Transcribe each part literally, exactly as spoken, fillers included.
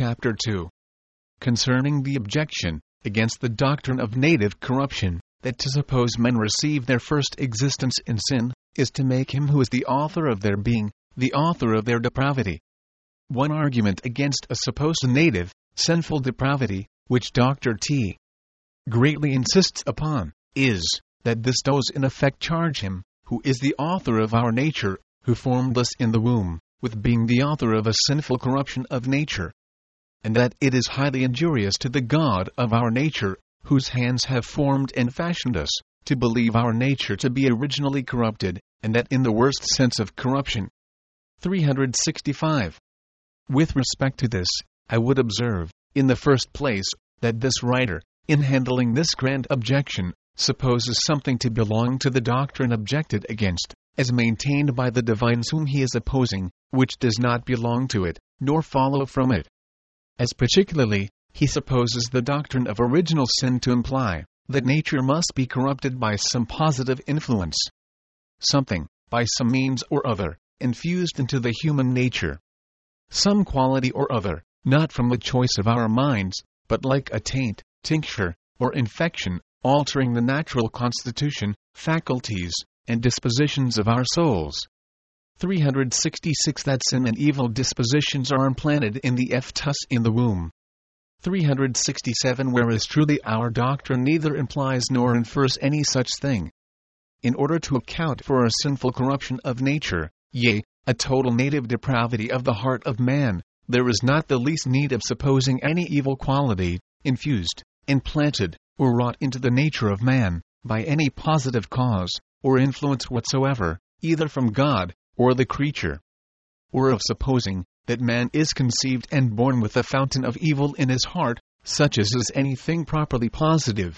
Chapter two. Concerning the objection against the doctrine of native corruption, that to suppose men receive their first existence in sin, is to make him who is the author of their being, the author of their depravity. One argument against a supposed native, sinful depravity, which Doctor T. greatly insists upon, is, that this does in effect charge him, who is the author of our nature, who formed us in the womb, with being the author of a sinful corruption of nature. And that it is highly injurious to the God of our nature, whose hands have formed and fashioned us, to believe our nature to be originally corrupted, and that in the worst sense of corruption. three hundred sixty-five. With respect to this, I would observe, in the first place, that this writer, in handling this grand objection, supposes something to belong to the doctrine objected against, as maintained by the divines whom he is opposing, which does not belong to it, nor follow from it. As particularly, he supposes the doctrine of original sin to imply that nature must be corrupted by some positive influence. Something, by some means or other, infused into the human nature. Some quality or other, not from the choice of our minds, but like a taint, tincture, or infection, altering the natural constitution, faculties, and dispositions of our souls. three hundred sixty-six. That sin and evil dispositions are implanted in the fetus in the womb. three hundred sixty-seven. Whereas truly our doctrine neither implies nor infers any such thing. In order to account for a sinful corruption of nature, yea, a total native depravity of the heart of man, there is not the least need of supposing any evil quality, infused, implanted, or wrought into the nature of man, by any positive cause, or influence whatsoever, either from God, or the creature. Or of supposing that man is conceived and born with a fountain of evil in his heart, such as is anything properly positive.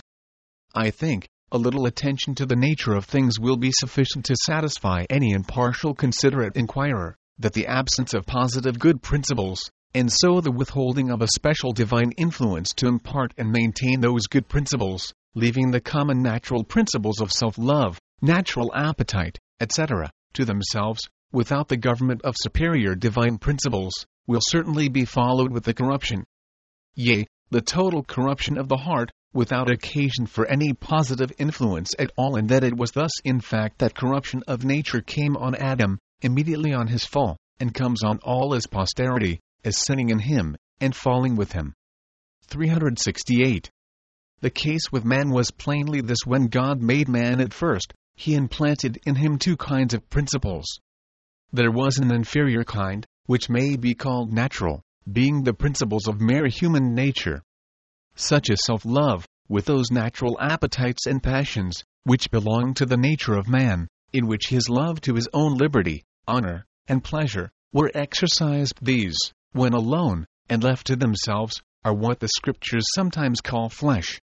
I think a little attention to the nature of things will be sufficient to satisfy any impartial considerate inquirer, that the absence of positive good principles, and so the withholding of a special divine influence to impart and maintain those good principles, leaving the common natural principles of self-love, natural appetite, et cetera, to themselves, without the government of superior divine principles, will certainly be followed with the corruption. Yea, the total corruption of the heart, without occasion for any positive influence at all, and that it was thus in fact that corruption of nature came on Adam, immediately on his fall, and comes on all his posterity, as sinning in him, and falling with him. three hundred sixty-eight. The case with man was plainly this: when God made man at first, he implanted in him two kinds of principles. There was an inferior kind, which may be called natural, being the principles of mere human nature, such as self-love, with those natural appetites and passions, which belong to the nature of man, in which his love to his own liberty, honor, and pleasure, were exercised. These, when alone, and left to themselves, are what the Scriptures sometimes call flesh.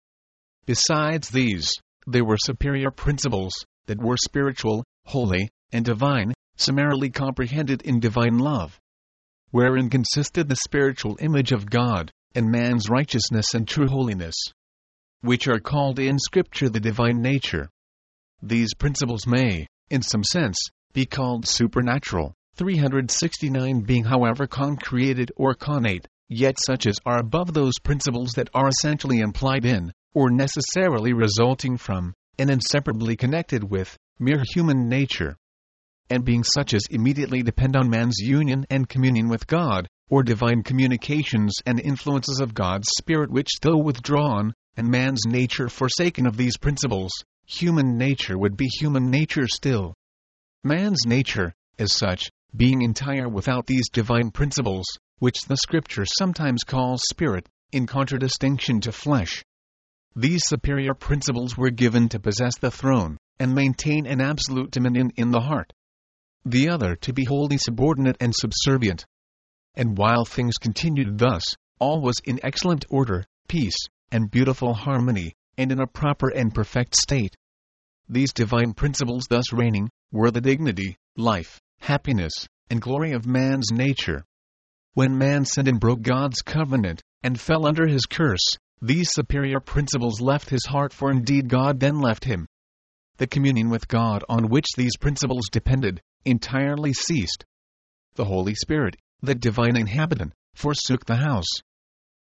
Besides these, there were superior principles, that were spiritual, holy, and divine, summarily comprehended in divine love, wherein consisted the spiritual image of God, and man's righteousness and true holiness, which are called in Scripture the divine nature. These principles may, in some sense, be called supernatural. three hundred sixty-nine. Being however concreated or connate, yet such as are above those principles that are essentially implied in, or necessarily resulting from, and inseparably connected with, mere human nature. And being such as immediately depend on man's union and communion with God, or divine communications and influences of God's Spirit, which though withdrawn, and man's nature forsaken of these principles, human nature would be human nature still. Man's nature, as such, being entire without these divine principles, which the Scripture sometimes calls spirit, in contradistinction to flesh. These superior principles were given to possess the throne, and maintain an absolute dominion in the heart. The other to be wholly subordinate and subservient. And while things continued thus, all was in excellent order, peace, and beautiful harmony, and in a proper and perfect state. These divine principles thus reigning, were the dignity, life, happiness, and glory of man's nature. When man sinned and broke God's covenant, and fell under his curse, these superior principles left his heart, for indeed God then left him. The communion with God on which these principles depended, entirely ceased. The Holy Spirit, the divine inhabitant, forsook the house,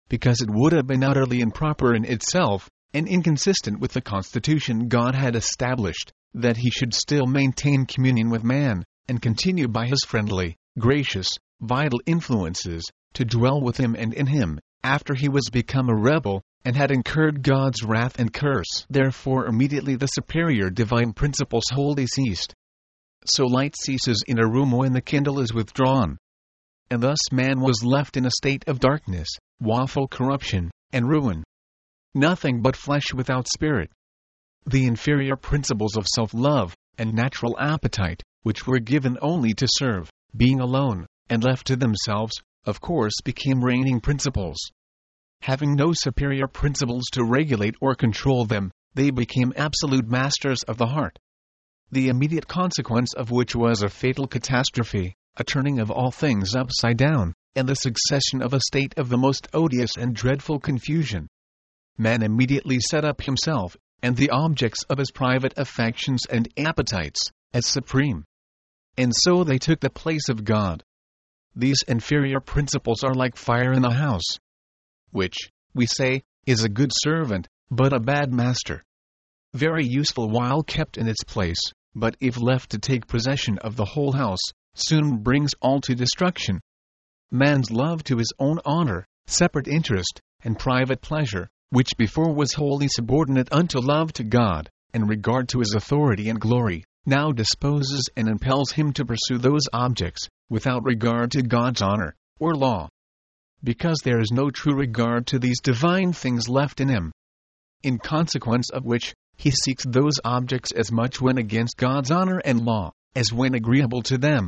because it would have been utterly improper in itself, and inconsistent with the constitution God had established, that he should still maintain communion with man, and continue by his friendly, gracious, vital influences, to dwell with him and in him, after he was become a rebel, and had incurred God's wrath and curse. Therefore immediately the superior divine principles wholly ceased. So light ceases in a room when the candle is withdrawn. And thus man was left in a state of darkness, woeful corruption, and ruin. Nothing but flesh without spirit. The inferior principles of self-love, and natural appetite, which were given only to serve, being alone, and left to themselves, of course became reigning principles. Having no superior principles to regulate or control them, they became absolute masters of the heart. The immediate consequence of which was a fatal catastrophe, a turning of all things upside down, and the succession of a state of the most odious and dreadful confusion. Man immediately set up himself, and the objects of his private affections and appetites, as supreme. And so they took the place of God. These inferior principles are like fire in a house, which, we say, is a good servant, but a bad master. Very useful while kept in its place, but if left to take possession of the whole house, soon brings all to destruction. Man's love to his own honor, separate interest, and private pleasure, which before was wholly subordinate unto love to God, and regard to his authority and glory, now disposes and impels him to pursue those objects, without regard to God's honor, or law. Because there is no true regard to these divine things left in him. In consequence of which, he seeks those objects as much when against God's honor and law, as when agreeable to them.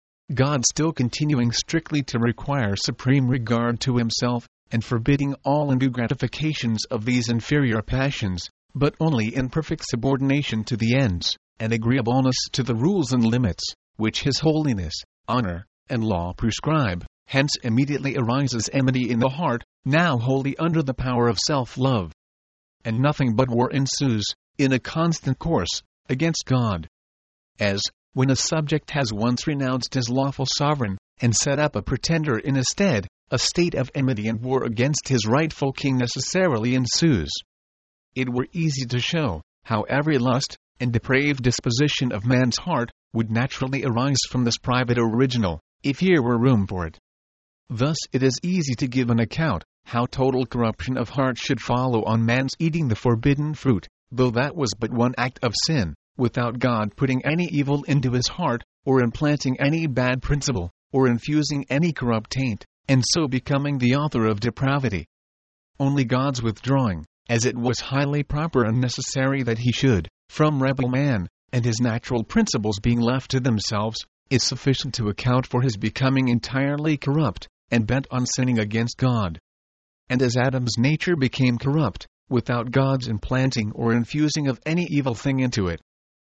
God still continuing strictly to require supreme regard to himself, and forbidding all undue gratifications of these inferior passions, but only in perfect subordination to the ends, and agreeableness to the rules and limits, which his holiness, honor, and law prescribe. Hence immediately arises enmity in the heart, now wholly under the power of self-love. And nothing but war ensues, in a constant course, against God. As, when a subject has once renounced his lawful sovereign, and set up a pretender in his stead, a state of enmity and war against his rightful king necessarily ensues. It were easy to show, how every lust, and depraved disposition of man's heart, would naturally arise from this private original, if here were room for it. Thus it is easy to give an account, how total corruption of heart should follow on man's eating the forbidden fruit, though that was but one act of sin, without God putting any evil into his heart, or implanting any bad principle, or infusing any corrupt taint, and so becoming the author of depravity. Only God's withdrawing, as it was highly proper and necessary that he should, from rebel man, and his natural principles being left to themselves, is sufficient to account for his becoming entirely corrupt, and bent on sinning against God. And as Adam's nature became corrupt, without God's implanting or infusing of any evil thing into it,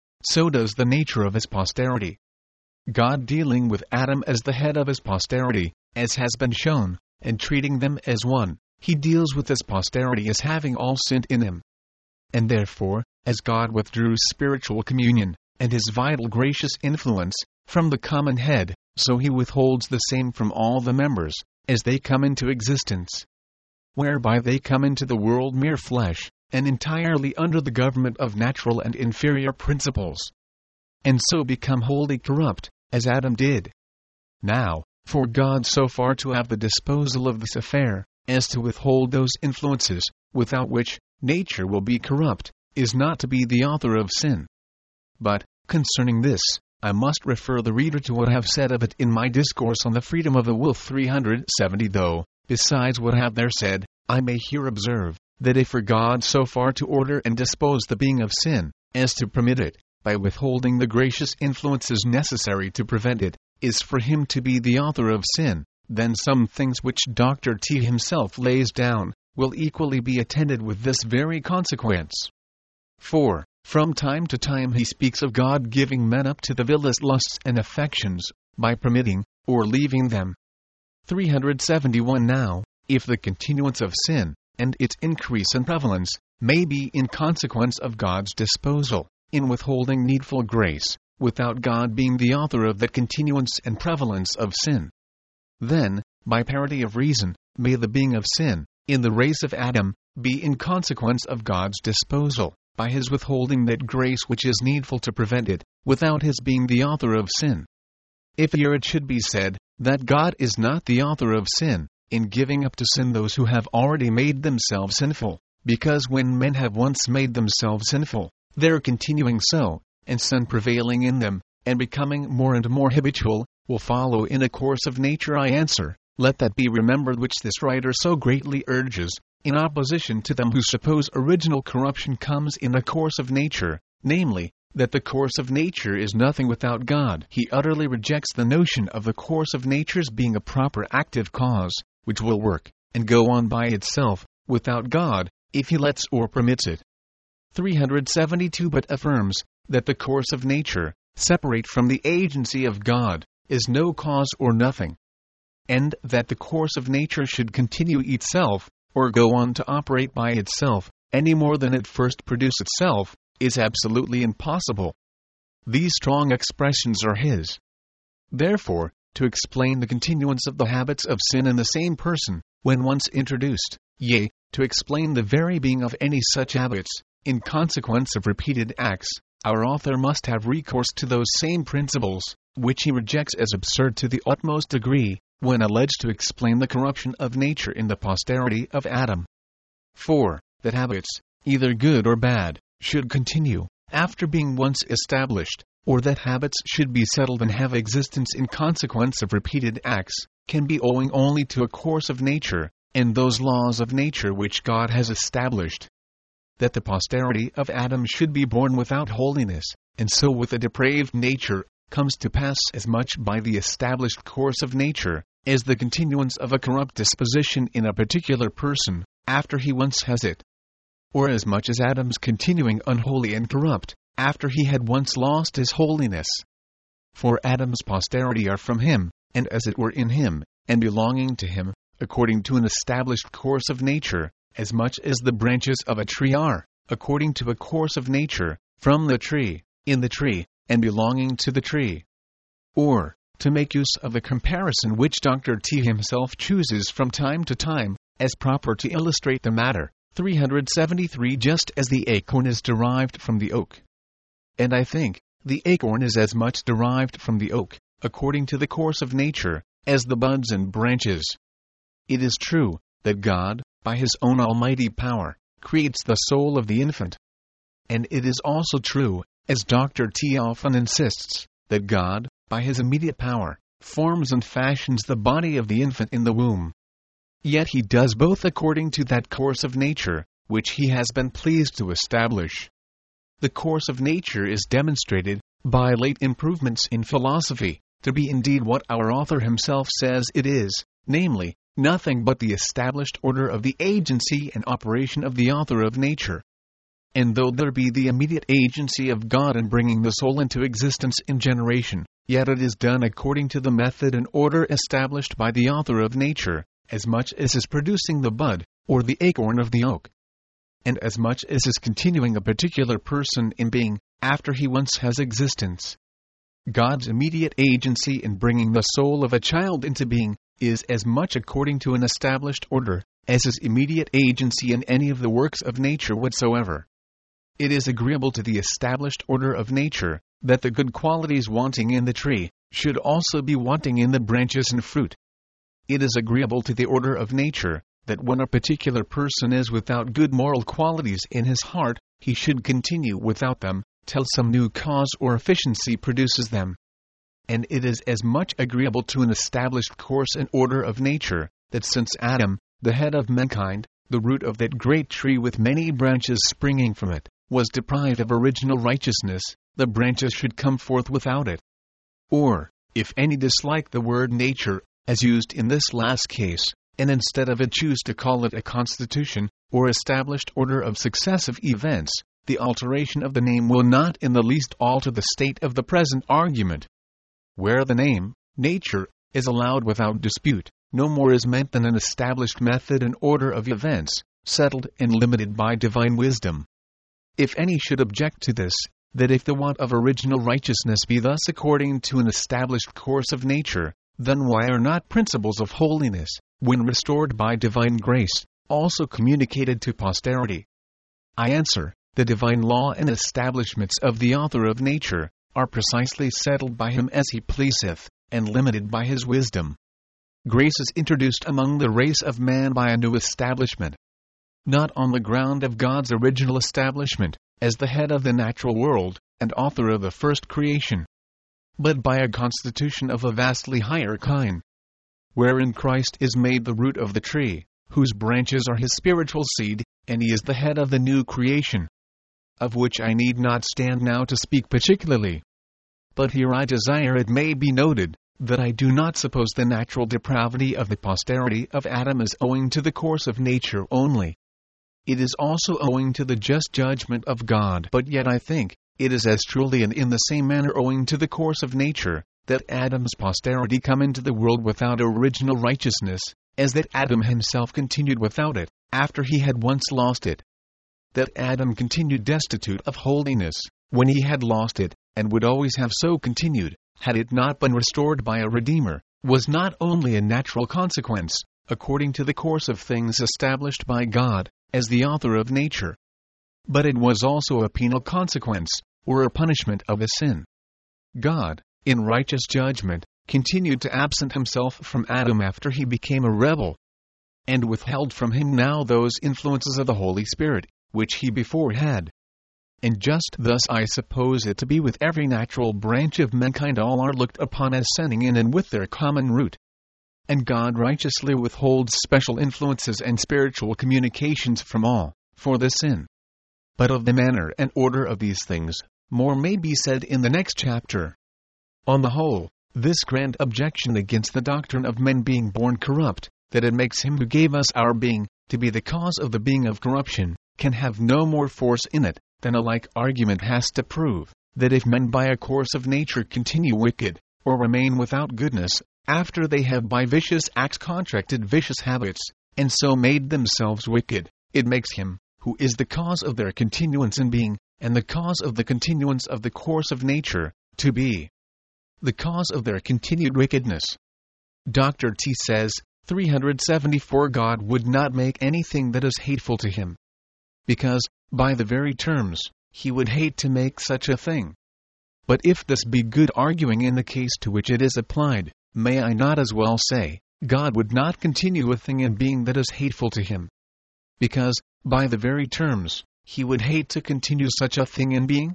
so does the nature of his posterity. God dealing with Adam as the head of his posterity, as has been shown, and treating them as one, he deals with his posterity as having all sinned in him. And therefore, as God withdrew spiritual communion, and his vital gracious influence, from the common head, so he withholds the same from all the members, as they come into existence. Whereby they come into the world mere flesh, and entirely under the government of natural and inferior principles. And so become wholly corrupt, as Adam did. Now, for God so far to have the disposal of this affair, as to withhold those influences, without which, nature will be corrupt, is not to be the author of sin. But, concerning this, I must refer the reader to what I have said of it in my discourse on the freedom of the will three hundred seventy, though, besides what I have there said, I may here observe, that if for God so far to order and dispose the being of sin, as to permit it, by withholding the gracious influences necessary to prevent it, is for him to be the author of sin, then some things which Doctor T himself lays down, will equally be attended with this very consequence. For, from time to time he speaks of God giving men up to the vilest lusts and affections, by permitting, or leaving them. three hundred seventy-one Now, if the continuance of sin, and its increase and prevalence, may be in consequence of God's disposal, in withholding needful grace, without God being the author of that continuance and prevalence of sin, then, by parity of reason, may the being of sin, in the race of Adam, be in consequence of God's disposal, by his withholding that grace which is needful to prevent it, without his being the author of sin. If here it should be said, that God is not the author of sin, in giving up to sin those who have already made themselves sinful, because when men have once made themselves sinful, their continuing so, and sin prevailing in them, and becoming more and more habitual, will follow in a course of nature. I answer, let that be remembered which this writer so greatly urges, in opposition to them who suppose original corruption comes in a course of nature, namely, that the course of nature is nothing without God. He utterly rejects the notion of the course of nature's being a proper active cause, which will work, and go on by itself, without God, if he lets or permits it. three hundred seventy-two But affirms, that the course of nature, separate from the agency of God, is no cause or nothing, and that the course of nature should continue itself, or go on to operate by itself, any more than it first produced itself, is absolutely impossible. These strong expressions are his. Therefore, to explain the continuance of the habits of sin in the same person, when once introduced, yea, to explain the very being of any such habits, in consequence of repeated acts, our author must have recourse to those same principles, which he rejects as absurd to the utmost degree, when alleged to explain the corruption of nature in the posterity of Adam. four. That habits, either good or bad, should continue, after being once established, or that habits should be settled and have existence in consequence of repeated acts, can be owing only to a course of nature, and those laws of nature which God has established. That the posterity of Adam should be born without holiness, and so with a depraved nature, comes to pass as much by the established course of nature, as the continuance of a corrupt disposition in a particular person, after he once has it. Or as much as Adam's continuing unholy and corrupt, after he had once lost his holiness. For Adam's posterity are from him, and as it were in him, and belonging to him, according to an established course of nature, as much as the branches of a tree are, according to a course of nature, from the tree, in the tree, and belonging to the tree. Or, to make use of the comparison which Doctor T himself chooses from time to time, as proper to illustrate the matter, three hundred seventy-three Just as the acorn is derived from the oak. And I think, the acorn is as much derived from the oak, according to the course of nature, as the buds and branches. It is true, that God, by his own almighty power, creates the soul of the infant. And it is also true, as Doctor T often insists, that God, by his immediate power, forms and fashions the body of the infant in the womb. Yet he does both according to that course of nature, which he has been pleased to establish. The course of nature is demonstrated, by late improvements in philosophy, to be indeed what our author himself says it is, namely, nothing but the established order of the agency and operation of the author of nature. And though there be the immediate agency of God in bringing the soul into existence in generation, yet it is done according to the method and order established by the author of nature, as much as is producing the bud, or the acorn of the oak, and as much as is continuing a particular person in being, after he once has existence. God's immediate agency in bringing the soul of a child into being, is as much according to an established order, as his immediate agency in any of the works of nature whatsoever. It is agreeable to the established order of nature, that the good qualities wanting in the tree, should also be wanting in the branches and fruit. It is agreeable to the order of nature, that when a particular person is without good moral qualities in his heart, he should continue without them, till some new cause or efficiency produces them. And it is as much agreeable to an established course and order of nature, that since Adam, the head of mankind, the root of that great tree with many branches springing from it, was deprived of original righteousness, the branches should come forth without it. Or, if any dislike the word nature, as used in this last case, and instead of it choose to call it a constitution, or established order of successive events, the alteration of the name will not in the least alter the state of the present argument. Where the name, nature, is allowed without dispute, no more is meant than an established method and order of events, settled and limited by divine wisdom. If any should object to this, that if the want of original righteousness be thus according to an established course of nature, then why are not principles of holiness, when restored by divine grace, also communicated to posterity? I answer, the divine law and establishments of the author of nature are precisely settled by him as he pleaseth, and limited by his wisdom. Grace is introduced among the race of man by a new establishment, not on the ground of God's original establishment, as the head of the natural world, and author of the first creation, but by a constitution of a vastly higher kind, wherein Christ is made the root of the tree, whose branches are his spiritual seed, and he is the head of the new creation, of which I need not stand now to speak particularly. But here I desire it may be noted, that I do not suppose the natural depravity of the posterity of Adam is owing to the course of nature only. It is also owing to the just judgment of God. But yet I think, it is as truly and in the same manner owing to the course of nature, that Adam's posterity come into the world without original righteousness, as that Adam himself continued without it, after he had once lost it. That Adam continued destitute of holiness, when he had lost it, and would always have so continued, had it not been restored by a Redeemer, was not only a natural consequence, according to the course of things established by God, as the author of nature, but it was also a penal consequence, or a punishment of a sin. God, in righteous judgment, continued to absent himself from Adam after he became a rebel, and withheld from him now those influences of the Holy Spirit, which he before had. And just thus I suppose it to be with every natural branch of mankind. All are looked upon as sinning in and with their common root. And God righteously withholds special influences and spiritual communications from all, for the sin. But of the manner and order of these things, more may be said in the next chapter. On the whole, this grand objection against the doctrine of men being born corrupt, that it makes him who gave us our being, to be the cause of the being of corruption, can have no more force in it, than a like argument has to prove, that if men by a course of nature continue wicked, or remain without goodness, after they have by vicious acts contracted vicious habits, and so made themselves wicked, it makes him, who is the cause of their continuance in being, and the cause of the continuance of the course of nature, to be the cause of their continued wickedness. Doctor T says, three seventy-four God would not make anything that is hateful to him, because, by the very terms, he would hate to make such a thing. But if this be good arguing in the case to which it is applied, may I not as well say, God would not continue a thing in being that is hateful to him, because, by the very terms, he would hate to continue such a thing in being?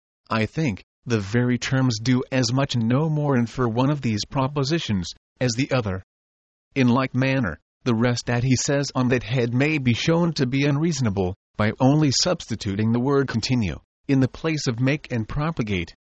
I think, the very terms do as much and no more infer one of these propositions, as the other. In like manner, the rest that he says on that head may be shown to be unreasonable, by only substituting the word continue, in the place of make and propagate.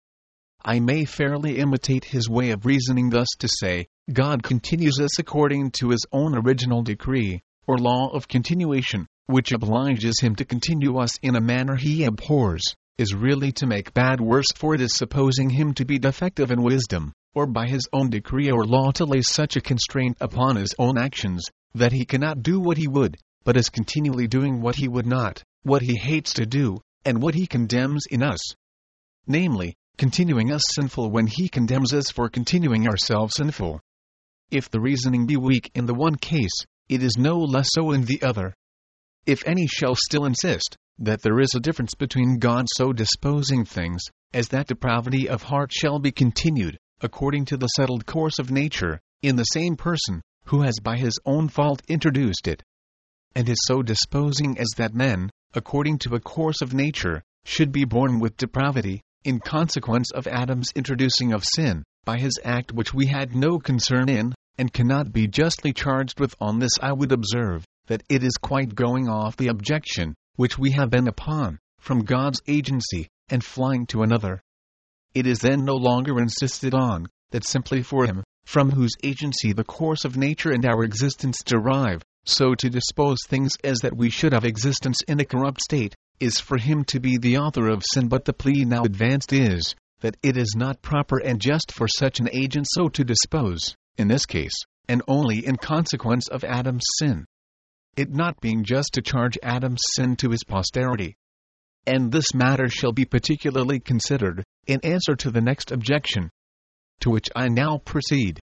I may fairly imitate his way of reasoning thus to say, God continues us according to his own original decree, or law of continuation, which obliges him to continue us in a manner he abhors, is really to make bad worse, for it is supposing him to be defective in wisdom, or by his own decree or law to lay such a constraint upon his own actions, that he cannot do what he would, but is continually doing what he would not, what he hates to do, and what he condemns in us. Namely, continuing us sinful when he condemns us for continuing ourselves sinful. If the reasoning be weak in the one case, it is no less so in the other. If any shall still insist that there is a difference between God so disposing things, as that depravity of heart shall be continued, according to the settled course of nature, in the same person, who has by his own fault introduced it, and is so disposing as that men, according to a course of nature, should be born with depravity, in consequence of Adam's introducing of sin, by his act which we had no concern in, and cannot be justly charged with. On this I would observe, that it is quite going off the objection, which we have been upon, from God's agency, and flying to another. It is then no longer insisted on, that simply for him, from whose agency the course of nature and our existence derive, so to dispose things as that we should have existence in a corrupt state, is for him to be the author of sin. But the plea now advanced is, that it is not proper and just for such an agent so to dispose, in this case, and only in consequence of Adam's sin. It not being just to charge Adam's sin to his posterity. And this matter shall be particularly considered, in answer to the next objection, to which I now proceed.